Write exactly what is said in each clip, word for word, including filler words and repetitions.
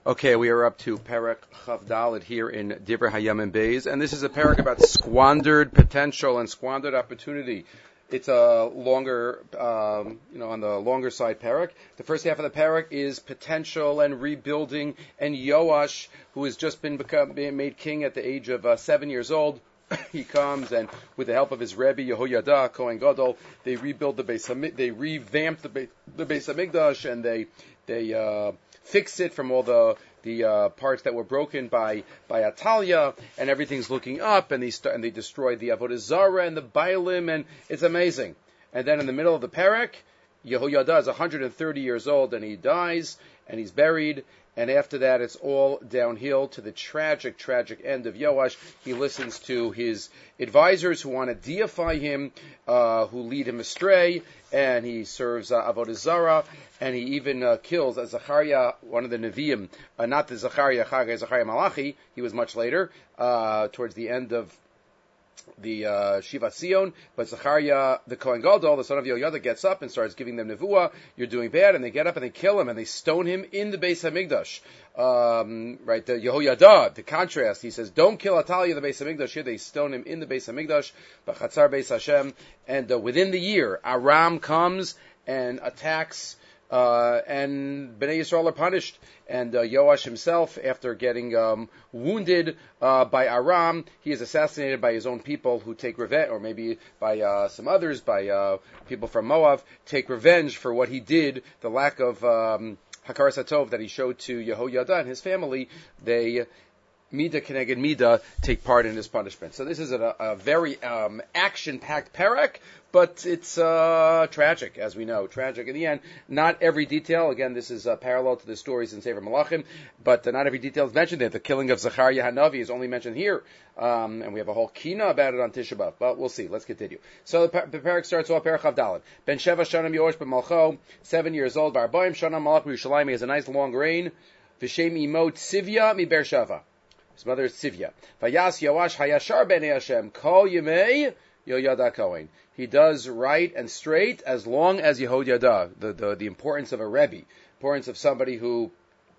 Okay, we are up to Perek Chav Dalet here in Divrei Hayamim Beis, and this is a perek about squandered potential and squandered opportunity. It's a longer, um, you know, on the longer side perek. The first half of the perek is potential and rebuilding, and Yoash, who has just been become, been made king at the age of uh, seven years old, he comes and with the help of his Rebbe Yehoyada Kohen Gadol, they rebuild the Beis Hamikdash, they revamp the Beis, the Beis Hamikdash, and they they uh, fix it from all the the uh, parts that were broken by by Atalia, and everything's looking up, and they st- and they destroy the Avodah Zarah and the Baalim, and it's amazing. And then in the middle of the perek, Yehoyada is one hundred thirty years old, and he dies, and he's buried. And after that, it's all downhill to the tragic, tragic end of Yoash. He listens to his advisors who want to deify him, uh, who lead him astray, and he serves uh, Avodah Zarah, and he even uh, kills uh, Zechariah, one of the Nevi'im, uh, not the Zechariah Chagai, Zechariah Malachi. He was much later, uh, towards the end of the uh, Shivat Zion, but Zechariah, the Kohen Gadol, the son of Yehoyada, gets up and starts giving them nevuah. You're doing bad, and they get up and they kill him and they stone him in the Beis Hamikdash. Um, right, the Yehoyada, the contrast, he says, "Don't kill Atalia the Beis Hamikdash." Here they stone him in the Beis Hamikdash, B'chatzar Beis Hashem, and uh, within the year, Aram comes and attacks. Uh, and Bnei Yisrael are punished. And uh, Yoash himself, after getting um, wounded uh, by Aram, he is assassinated by his own people who take revenge, or maybe by uh, some others, by uh, people from Moab, take revenge for what he did, the lack of um, Hakaras HaTov that he showed to Yehoyada and his family. They Mida Keneged Mida take part in his punishment. So this is a, a very um, action-packed perek, but it's uh, tragic, as we know. Tragic in the end. Not every detail. Again, this is uh, parallel to the stories in Sefer Malachim, but uh, not every detail is mentioned there. The killing of Zechariah Hanavi is only mentioned here, um, and we have a whole kina about it on Tisha B'Av. But we'll see. Let's continue. So the, the perek starts off, Perek Chav Dalet. Ben Sheva Shanim Yoash B'Malcho, seven years old, V'Arbaim Shana Malach B'Yushalayim. He has a nice long reign. V'Shem Imo Tzivya Mi Beersheva. His mother is Tzivya. Vayas Yoash Hayashar B'nei Hashem Kol Yemei Yehoyada Kohen. He does right and straight as long as Yehoyada. The, the the importance of a Rebbe, importance of somebody who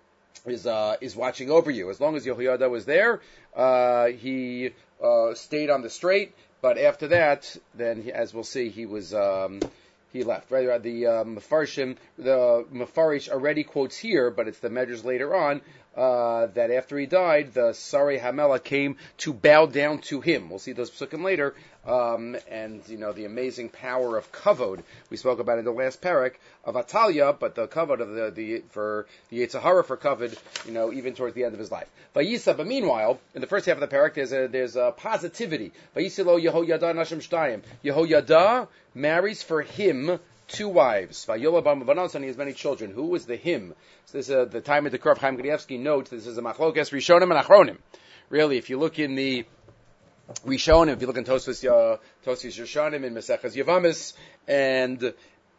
is uh, is watching over you. As long as Yehoyada was there, uh, he uh, stayed on the straight. But after that, then he, as we'll see, he was. Um, He left. Right? The uh, Mefarshim, the Mefarish already quotes here, but it's the Medrash later on, uh, that after he died, the Sarei Hamela came to bow down to him. We'll see those psukim later. Um, and, you know, the amazing power of kavod. We spoke about it in the last perek of Atalia, but the kavod of the, the, for the Yetzer Hara for kavod, you know, even towards the end of his life. Vayisa, but meanwhile, in the first half of the perek, there's a, there's a positivity. Vayisi lo Yehoyada nashim shtayim. Yehoyada marries for him two wives. Vayola bar mavanos, and he has many children. Who was the him? So this is uh, the time of the Krav Chaim Kanievsky notes, this is a machlokes Rishonim and Achronim. Really, if you look in the Rishonim, if you look in Tosfos uh, Tosfos Yeshanim, in Maseches Yavamis, and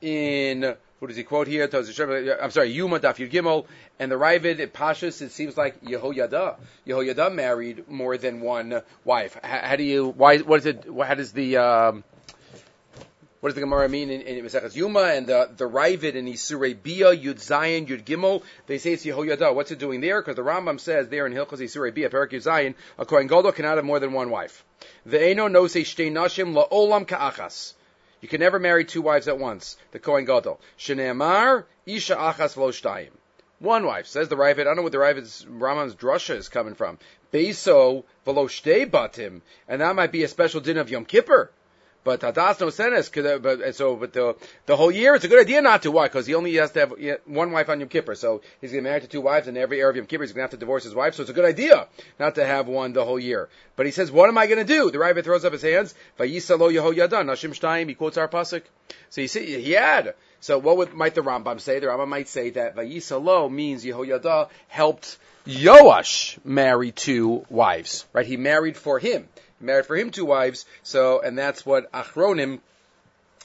in, who does he quote here? I'm sorry, Yuma Daf Yud Gimel, and the Ravid at Pashas, it seems like Yehoyada. Yehoyada married more than one wife. How, how do you, why, what is it, how does the, um, what does the Gemara mean in, in Maseches Yuma and the, the Ravid in Isurei Bia, Yud Zayin, Yud Gimel? They say it's Yehoyada. What's it doing there? Because the Rambam says there in Hilchos Isurei Bia, Perek Yud Zayin, a Kohen Gadol cannot have more than one wife. Ve'eno no se shtei nashim la'olam ka'achas. You can never marry two wives at once. The Kohen Gadol. Shneimar isha achas lo shtayim. One wife. Says the Ravid. I don't know what the Ravid's Rambam's drasha is coming from. Beiso v'lo shtei batim. And that might be a special din of Yom Kippur. But Hadas no senes, but so but the the whole year it's a good idea not to. Why? Because he only has to have one wife on Yom Kippur, so he's going to marry to two wives, and every Erev Yom Kippur he's going to have to divorce his wife. So it's a good idea not to have one the whole year. But he says, "What am I going to do?" The Ravid throws up his hands. Vayisa lo Yehoyada nashim shtayim. He quotes our pasuk. So you see, he had. So what would, might the Rambam say? The Rambam might say that Vayisa lo means Yehoyada helped Yoash marry two wives. Right? He married for him. Married for him two wives, so, and that's what Achronim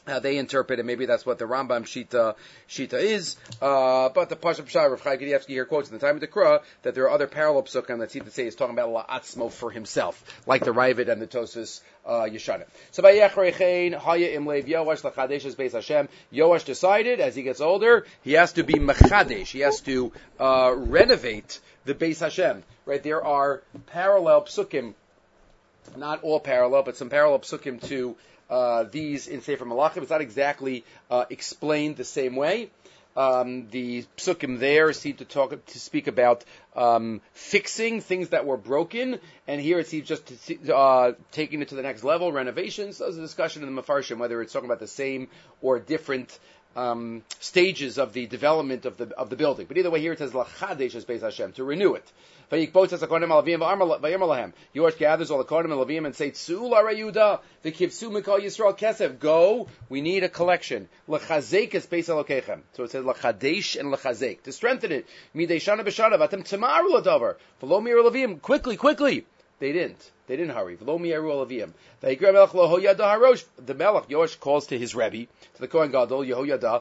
how they interpret it. Maybe that's what the Rambam Shita Shita is. Uh, but the Pashup Shai, Rav Chaim Kanievsky here quotes in the time of the Kra that there are other parallel psukim that seem to say is talking about La'atzmo for himself, like the Ravid and the Tosfos uh, Yeshanim. So by Yechrechein Haya Imlev Yoash Lachadesh's Beis Hashem. Yoash decided as he gets older he has to be Mechadesh. He has to uh, renovate the Beis Hashem. Right? There are parallel psukim, not all parallel, but some parallel psukim to Uh, these in Sefer Malachim. It's not exactly uh, explained the same way. Um, the psukim there seem to talk to speak about um, fixing things that were broken, and here it seems just to, uh, taking it to the next level, renovations. So there's a discussion in the Mefarshim whether it's talking about the same or different um, stages of the development of the of the building. But either way, here it says Lachadesh es Beis Hashem, to renew it. Yoash gathers all the Kohanim and Levim and say, Tzu l'Arei Yehuda, v'kivsu mikol Yisrael kesef. Go, we need a collection. L'chazek es Beis Elokechem. So it says L'chadesh and L'chazek, to strengthen it. Midei shana b'shana, v'atem tamaru l'davar. V'lo mi'er Levim, quickly, quickly. They didn't. They didn't hurry. The Melech Yoash calls to his Rebbe, to the Kohen Gadol Yehoyada.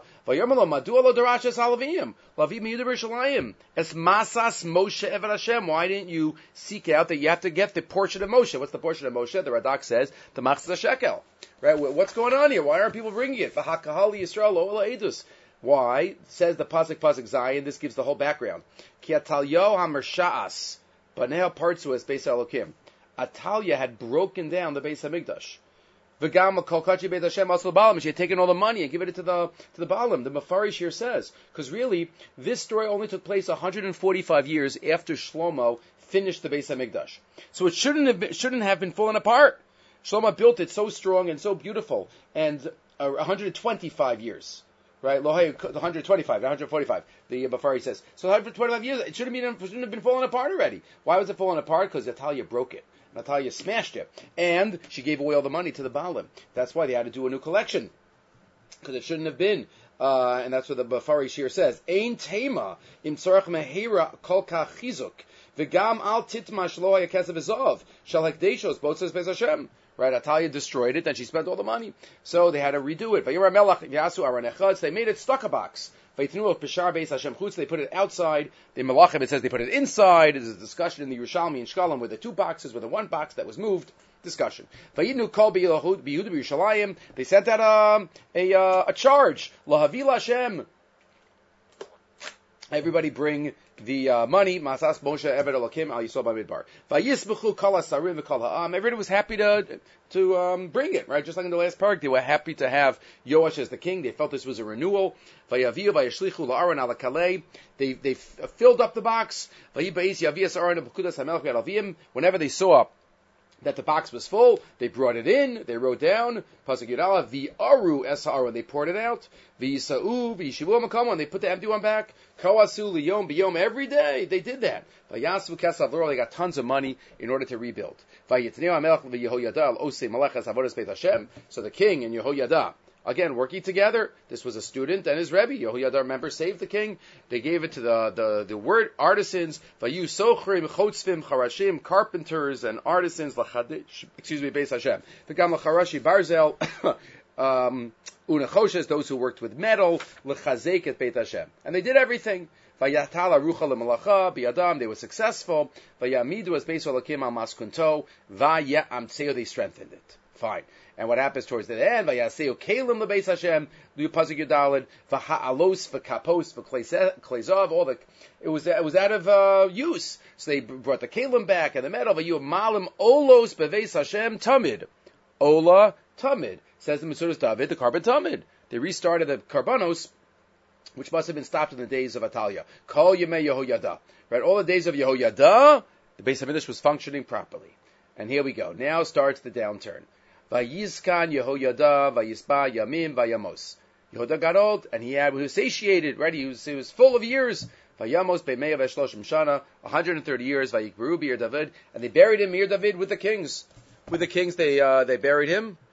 Es masas Moshe Eved Hashem. Why didn't you seek out that you have to get the portion of Moshe? What's the portion of Moshe? The Radak says the Machzah Shekel. Right? What's going on here? Why aren't people bringing it? V'hakahali Yisrael lo edus. Why? Says the pasuk pasuk Zion. This gives the whole background. Ki atalyo hamersha'as Banei Partzu es Beis Elokim. Atalia had broken down the Beis Hamikdash. V'gam kol kachi Beis Hashem asl Baalim. She had taken all the money and given it to the to the Baalim. The Mefarish here says, because really this story only took place one hundred forty-five years after Shlomo finished the Beis Hamikdash. So it shouldn't have been, shouldn't have been falling apart. Shlomo built it so strong and so beautiful, and uh, one hundred twenty-five years. Right, one hundred twenty-five, one hundred forty-five. The Bafari says so. one hundred twenty-five years. It shouldn't, been, shouldn't have been falling apart already. Why was it falling apart? Because Natalia broke it. Natalia smashed it, and she gave away all the money to the Baalim. That's why they had to do a new collection, because it shouldn't have been. Uh, and that's what the Bafari Shir says. Ein tema im tzorach mehira kol kach chizuk v'gam al titma shlo haya kesef v'zav shal hakdeshos both says Beis Hashem. Right, Atalia destroyed it, and she spent all the money. So they had to redo it. They made it stuck a box. They put it outside. The Malachim, it says they put it inside. There's a discussion in the Yerushalmi and Shkalim with the two boxes, with the one box that was moved. Discussion. They sent out a, a, a charge. Everybody bring the uh, money. Masas Moshe Eved Elokim Al Yisrael Bamidbar. Vayisbechu Kol Hasarim v'Kol Ha'am. Everybody was happy to to um, bring it, right? Just like in the last parak, they were happy to have Yoash as the king. They felt this was a renewal. Vayaviu Vayishlichu La'aron Ala Kalei. They they filled up the box. Vayibayis Yavias Aron B'Kudas Hamelch V'Alavim. Whenever they saw that the box was full, they brought it in, they wrote down, Pasuk Yudala, V'aru Esar, when they poured it out, V'yisa'u, V'yishivu Makam, when they put the empty one back, Kawasu Liyom B'yom, every day they did that. V'yasu Kesav Loro, they got tons of money in order to rebuild. V'yitneu HaMelech V'Yehoyada, Osei Malachas Avodas Beit Hashem, so the king and Yehoyada, again, working together. This was a student and his Rebbe. Yehoyada, remember, saved the king. They gave it to the, the, the word artisans, Vayu Sochrim, Chotzvim, Charashim, carpenters and artisans, Lachadish, excuse me, Beis Hashem. V'gam Lacharashi Barzel, um, Unachoshes, those who worked with metal, Lechazek at Beit Hashem. And they did everything. Vayatala rucha lemalacha biyadam. They were successful. Vayamidu as Beis Elokim al maskunto. Vayamtseo, they strengthened it. Fine. And what happens towards the end? Vayaseu kelim lebeis Hashem. Du pasuk yudalid. V'ha'alos v'kapos v'klezav. All the it was it was out of uh, use. So they brought the kelim back and the metal. Vayu malim olos beveis Hashem tamid. Ola tamid, says the Mesudas David, the carbon tamid. They restarted the karbanos, which must have been stopped in the days of Atalia. Kol Yemei Yehoyada. Right, all the days of Yehoyada, the Beis Hamikdash was functioning properly. And here we go. Now starts the downturn. Vayizkan Yehoyada, Vayisba Yamim, Vayamos. Yehoyada got old, and he, had, he was satiated, right? He was, he was full of years. Vayamos Beimei Veshloshim Shana, one hundred thirty years, Vayikberu Be'ir David, and they buried him, Ir David, with the kings. With the kings, they uh, they buried him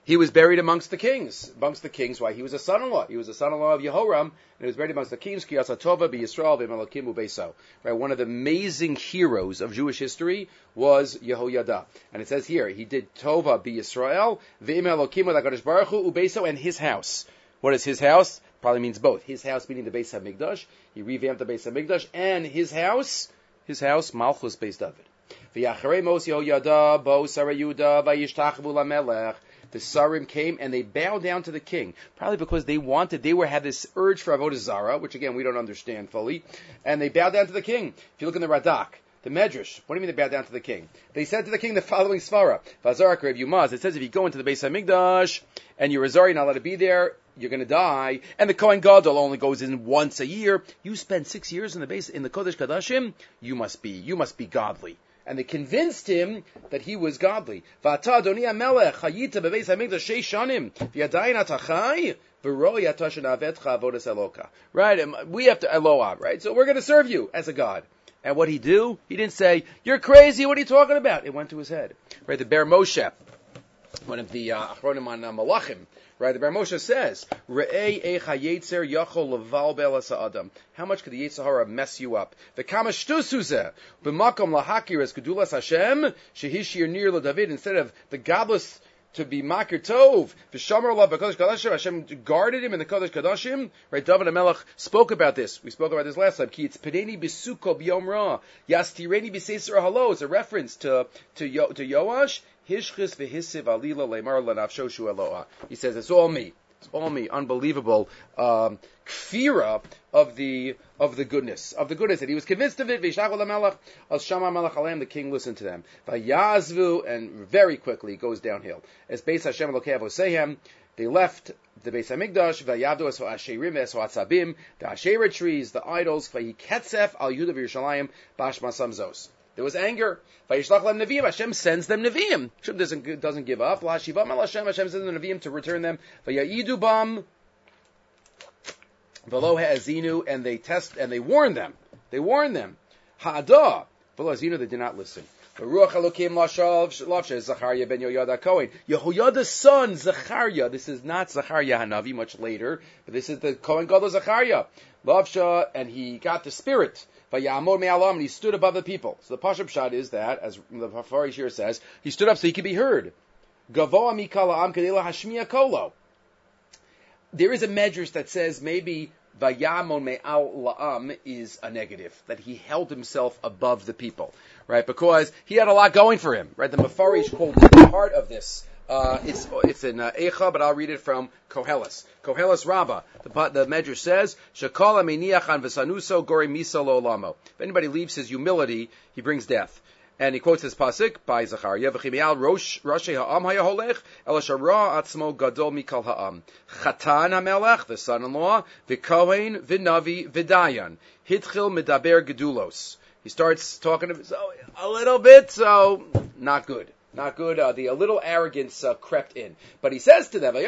He was buried amongst the kings. Amongst the kings, why? He was a son-in-law. He was a son-in-law of Yehoram, and he was buried amongst the kings. Ki asa tova b'Yisrael v'Elokim u'Beiso. Right, one of the amazing heroes of Jewish history was Yehoyada, and it says here he did tova b'Yisrael v'Elokim u'Hakadosh Baruch Hu u'Beiso, and his house. What is his house? Probably means both. His house meaning the Beis Hamikdash. He revamped the Beis Hamikdash, and his house, his house Malchus Beis David. V'yacharei mos Yehoyada bo Sarai Yehuda v'yishtachvu lamelech. The Sarim came and they bowed down to the king, probably because they wanted, they were had this urge for Avodah Zarah, which again we don't understand fully, and they bowed down to the king. If you look in the Radak, the Medrash, what do you mean they bowed down to the king? They said to the king the following svara, Vazarak Rev Yumaz, it says if you go into the Beis HaMikdash and you're a Zar, you're not allowed to be there, you're going to die, and the Kohen Gadol only goes in once a year, you spend six years in the base in the Kodesh Kadashim, you must be, you must be godly. And they convinced him that he was godly. V'ata adoni hamelech chayita bebeis hamikdash sheish shanim v'yadayin atachai v'ro yatashin avetcha avodas eloka. Right? We have to Eloah, right? So we're going to serve you as a god. And what he do? He didn't say, "You're crazy. What are you talking about?" It went to his head. Right? The Ber Moshe, one of the Achronim on uh, Malachim. Right, the Bar Moshe says, "Re'ei echa yetzer yachol leval be'elas ha'adam." How much could the Yetzer Hara mess you up? V'kama shtus hu zeh b'makom lahakir es gedulas Hashem shehishir nir leDavid. Instead of the godless to be makir tov, v'shamar alav b'kodesh kadashim, Hashem guarded him in the Kodesh Kadashim. Right, David HaMelech spoke about this. We spoke about this last time. Ki yitzpedeni b'suko b'yom ra, yastireni b'seisra halo. It's a reference to to Yo, to Yoash. Hishchis v'hisiv alila le'mar l'nafsho shu Eloah. He says, it's all me. It's all me. Unbelievable um, kfira of the of the goodness. Of the goodness. And he was convinced of it. V'yishtachu l'melech, as shama melech aleim, the king listened to them. V'yazvu, and very quickly it goes downhill. As Beis Hashem Elokei Avosehem, they left the Beis HaMikdash, v'yavdu es ha'asherim es ha'atzabim, the Asherah trees, the idols, v'yiketzef al Yudah v'Yerushalayim, bashma samzos. There was anger. Vayishlach lem neviim. Hashem sends them neviim. Hashem doesn't doesn't give up. La shivam el Hashem. Hashem sends them neviim to return them. Vayayidu bam. V'lo ha'azinu, and they test and they warn them. They warn them. Ha'adah. V'lo ha'azinu, they did not listen. V'ruach Elokim lashav lavshe Zachariah ben Yoyada Kohen. Yehoyada's son Zachariah. This is not Zachariah Hanavi, much later, but this is the Kohen Gadol Zachariah. Lavsha, and he got the spirit. And he stood above the people. So the Pashup Shad is that, as the Hafari Shir says, he stood up so he could be heard. Gavoa mikala am kadela hashmiya kolo. There is a medrash that says maybe vayamon me'al la'am is a negative, that he held himself above the people, right? Because he had a lot going for him, right? The Mefarish called the heart of this. Uh, it's it's in uh, Eicha, but I'll read it from Koheles. Koheles Rabbah. The, the Medrash says, "Shekala meiniachan v'sanuso gori misa lo olamo." If anybody leaves his humility, he brings death. And he quotes this pasuk by Zachariah: "V'chimial rosh rashi ha'am hayaholech el shara atzmo gadol mikal ha'am." Chatan hamelech, the son-in-law, v'kohen v'navi v'dayan hitchil medaber gedulos. He starts talking to, so, a little bit, so not good. Not good. Uh, the a little arrogance uh, crept in, but he says to them, "Why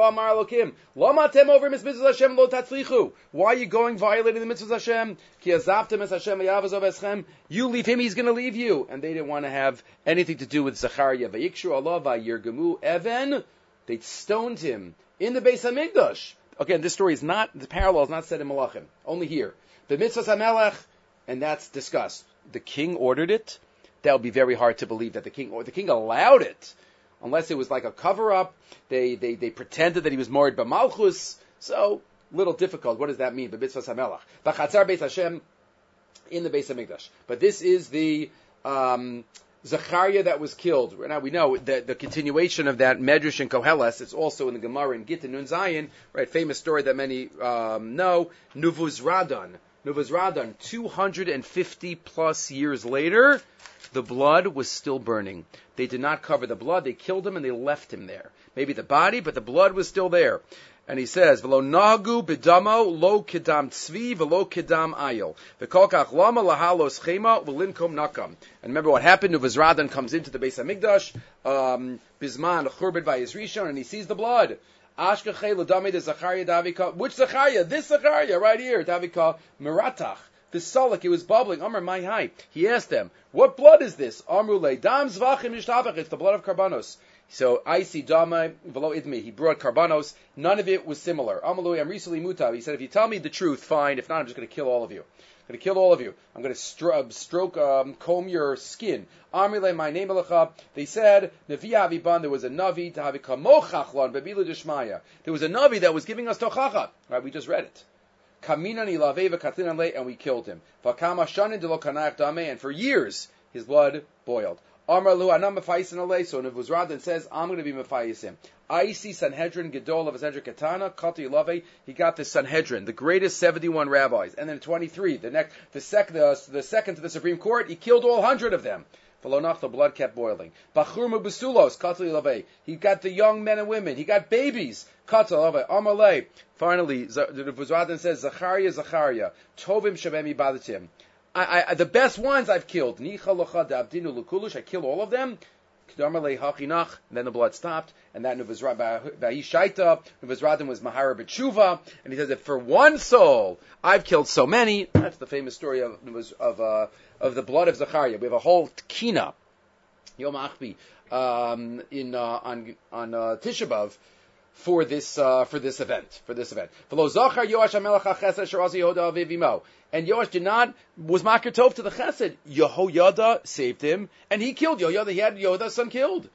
are you going violating the mitzvahs Hashem? You leave him; he's going to leave you." And they didn't want to have anything to do with Zachariah. They stoned him in the Beis Hamikdash. Again, this story is not the parallel is not said in Malachim. Only here, the mitzvahs hamelech, and that's discussed. The king ordered it. That would be very hard to believe that the king, or the king allowed it, unless it was like a cover-up. They they, they pretended that he was married by Malchus. So, little difficult. What does that mean? B'mitzvahs hamelach. B'chatzar Beis Hashem, in the Beis Hamikdash. But this is the um, Zachariah that was killed. Now we know that the continuation of that Medrash and Koheles, it's also in the Gemara in Gittin Nun Zayin, right? Famous story that many um, know. Nuvuz Radan. Nuvuz Radan, two hundred fifty plus years later, the blood was still burning. They did not cover the blood. They killed him and they left him there. Maybe the body, but the blood was still there. And he says, "V'lo nagu b'damo lo kedam tzvi v'lo kedam ayil v'kol kach lama lahalos chema v'limkom nakam." And remember what happened? Nuvuz Radan comes into the Beis Hamikdash, um, bisman churbet vayis rishon, and he sees the blood. Ashkachei l'damei de Zachariah Davika. Which Zachariah? This Zachariah right here. Davika meratach. The suluk, it was bubbling. Amar my high. He asked them, "What blood is this?" Amru le dam zvachim yishtabach. It's the blood of karbanos. He So I see Dama Velo Idmi. He brought karbanos. None of it was similar. Amalui Amrisali Mutav. He said, if you tell me the truth, fine. If not, I'm just going to kill all of you. I'm going to kill all of you. I'm going to stro- stroke, um, comb your skin. Amrile, my name Alecha. They said, Navi Aviban, there was a Navi, Tahavi Kamochachlon, Babila Dishmaya. There was a Navi that was giving us Tochacha. Right, we just read it. Kaminan ilaveva katlinan le, and we killed him. Vakama shanin de lo kanach dame, and for years his blood boiled. Amar lu anam mefaisin ale. So Nebuzaradan says, I'm going to be mefaisim. I see Sanhedrin Gedol of Sanhedrin Katana Kati Ilave. He got the Sanhedrin, the greatest seventy-one rabbis, and then twenty-three. The next, the second, the, the second to the Supreme Court, he killed all hundred of them. Falonach, the blood kept boiling. Bachurma Basulos Kati Ilave. He got the young men and women. He got babies. Kati Ilave. Amalei. Finally, Nebuzaradan says, Zachariah, Zachariah, Tovim Shabemi Badatim. I, I, the best ones I've killed. Nicha locha da'abdinu l'kulush. I killed all of them. K'damarlei hachinach. And then the blood stopped. And that Nebuzaradan Nebuzaradan was Mahara B'tshuva. And he says that for one soul, I've killed so many. That's the famous story of of uh, of the blood of Zachariah. We have a whole kina, Yom Achbi, um, in uh, on on uh, Tisha B'Av, for this uh, for this event for this event. And Yoash did not was Makir Tov to the Chesed. Yehoyada saved him, and he killed Yehoyada. He had Yehoyada's son killed.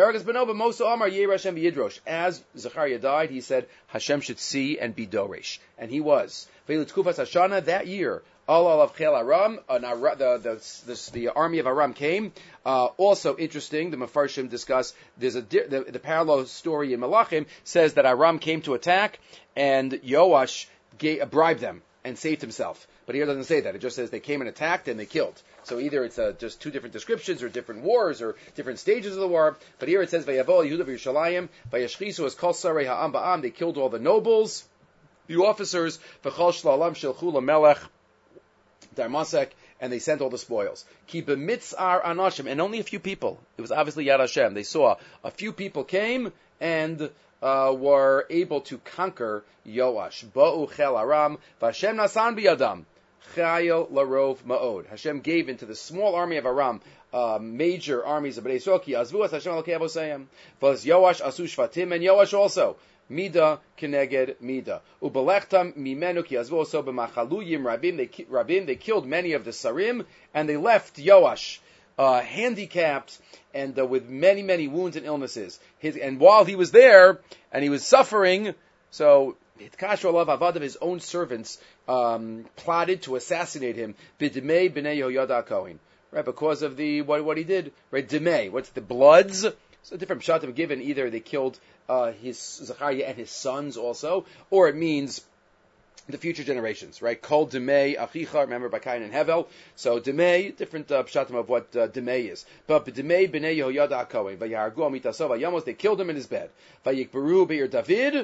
As Zechariah died, he said Hashem should see and be doresh, and he was. That year, the, the, the, the army of Aram came. Uh, also interesting, the Mefarshim discuss, there's a the, the parallel story in Malachim says that Aram came to attack, and Yoash gave, uh, bribed them and saved himself. But here it doesn't say that. It just says they came and attacked and they killed. So either it's uh, just two different descriptions or different wars or different stages of the war. But here it says, Vayavo Yehuda v'Yerushalayim, Vayashchisu es kol sarei ha'am ba'am. They killed all the nobles, the officers, v'chol shlalam shelchu lamelech darmasek, and they sent all the spoils. Ki b'mitzar anashim, and only a few people. It was obviously Yad Hashem. They saw a few people came and uh, were able to conquer Yoash. Ba'u chel Aram, v'Hashem nasan biyadam. Chayil larov ma'od. Hashem gave into the small army of Aram uh, major armies of Bnei Yisrael. Ki azvu as Hashem alokei avosayim. V'as Yoash asu shvatim, and Yoash also. Mida keneged mida. Ubelechtam mimenu ki azvu also b'machaluyim rabim. They rabim. They killed many of the sarim, and they left Yoash uh, handicapped and uh, with many many wounds and illnesses. His, and while he was there and he was suffering, so his own servants um, plotted to assassinate him. B'demei b'nei Yehoyada Kohen, right? Because of the what what he did, right? Demei, what's the bloods? So different pshatim given. Either they killed uh, his Zechariah and his sons also, or it means the future generations, right? Kol demei achicha. Remember by Cain and Hevel. So demei, different uh, pshatim of what uh, demei is. But b'demei b'nei Yehoyada Kohen, v'yahargu amitaso v'yamos. They killed him in his bed. V'yikberu be'ir David.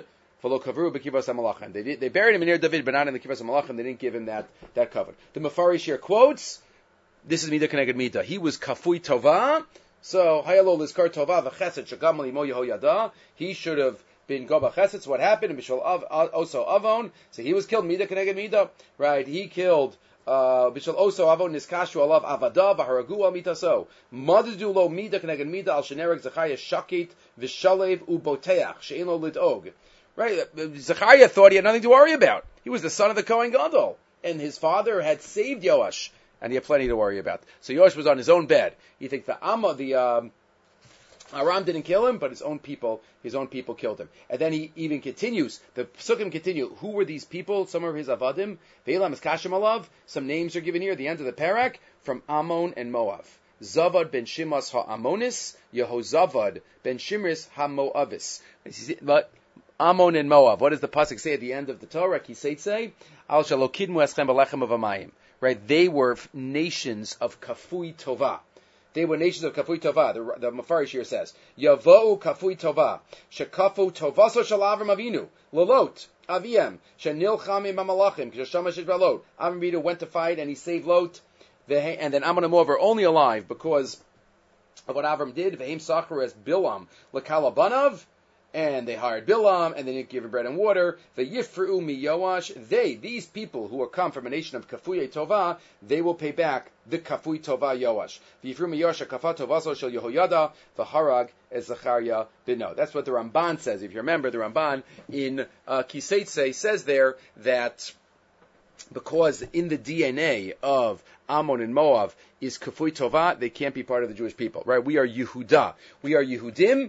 They, did, they buried him near David, but not in the Kivas HaMalachim. They didn't give him that, that cover. The Mefarish here quotes, this is Mida Keneged Mida. He was Kafui Tova, so Hayalo Lizkar Tova v'Chesed Shagam Limo Yehoyada. He should have been Goba Chesed. So what happened? And Bishol Oso Avon. So he was killed Mida Keneged Mida, right? He killed uh, Bishol Oso Avon Niskashu Alav Avada v'Haragu Al Mitaso. Madadu Lo Mida Keneged Mida Al Shenerek Zechariah Shakit V'Shalev Uboteach She'en Lo Lidog. Right, Zechariah thought he had nothing to worry about. He was the son of the Kohen Gadol, and his father had saved Yoash, and he had plenty to worry about. So Yoash was on his own bed. You think the Amma, the um, Aram didn't kill him, but his own people, his own people killed him. And then he even continues. The Psukim continue. Who were these people? Some are his avadim. Ve'elam is Kashem alav. Some names are given here. The end of the parak from Ammon and Moav. Zavad ben Shimas ha'Amonis, Yehozavad ben Shimris ha'Moavis. But Ammon and Moab. What does the pasuk say at the end of the Torah? Kiseitse al shalokidmu eschem belechem of amayim. Right, they were nations of kafui tova. They were nations of kafui tova. The, the Mefarish here says, Yavo'u kafui tova shekafu tovaso shel Avram Avinu lelot aviem shenilcham im hamalachim k'shashama shidvalot. Avram Avinu went to fight and he saved Lot. And then Ammon and Moab are only alive because of what Avram did. V'heim sacharu es Bilam lekalabanav. and they hired Bilam, and they didn't give him bread and water. The Yifru mi Yoash, they, these people who will come from a nation of Kafuye Tova, they will pay back the Kafui Tova Yoash. The Yifru mi Yoash, Kafa Tovaso shel Yehoyada, the Harag as Zachariah Bino. That's what the Ramban says. If you remember, the Ramban in uh, Kiseitse says there that because in the D N A of Ammon and Moab is Kafui Tova, they can't be part of the Jewish people, right? We are Yehuda. We are Yehudim.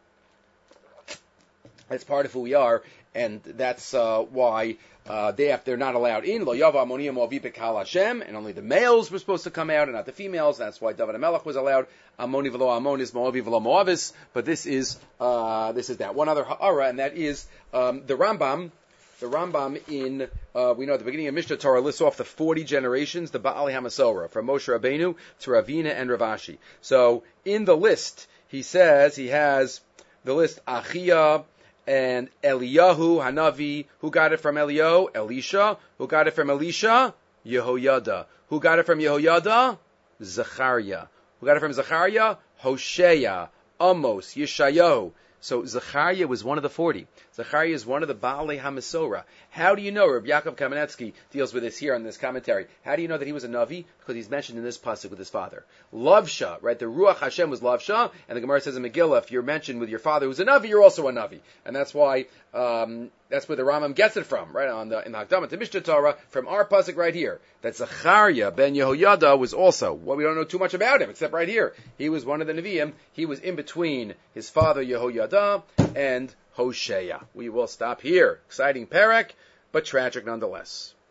That's part of who we are, and that's uh, why uh, they have, they're not allowed in. Lo yava Ammoniyim Moavi Bekal Hashem, and only the males were supposed to come out, and not the females. That's why David HaMelech was allowed. Ammoni v'lo Ammonis, Moavi v'lo Moavis. But this is uh, this is that one other ha'ara, and that is um, the Rambam. The Rambam in, uh, we know at the beginning of Mishnah Torah lists off the forty generations, the Ba'ali HaMasorah, from Moshe Rabbeinu to Ravina and Rav Ashi. So in the list, he says, he has the list Achia and Eliyahu Hanavi. Who got it from Eliyahu? Elisha. Who got it from Elisha? Yehoyada. Who got it from Yehoyada? Zechariah. Who got it from Zechariah? Hosea, Amos, Yeshayahu. So Zechariah was one of the forty. Zechariah is one of the Baalei HaMasorah. How do you know? Rabbi Yaakov Kamenetsky deals with this here in this commentary. How do you know that he was a Navi? Because he's mentioned in this pasuk with his father. Lavsha, right? The Ruach Hashem was Lavsha, and the Gemara says in Megillah, if you're mentioned with your father who's a Navi, you're also a Navi. And that's why, um, that's where the Rambam gets it from, right? On the, in the Hakdamah to Mishnah Torah, from our pasuk right here, that Zechariah ben Yehoyada was also, well, we don't know too much about him, except right here. He was one of the Nevi'im. He was in between his father Yehoyada and Hosea. We will stop here. Exciting parak, but tragic nonetheless.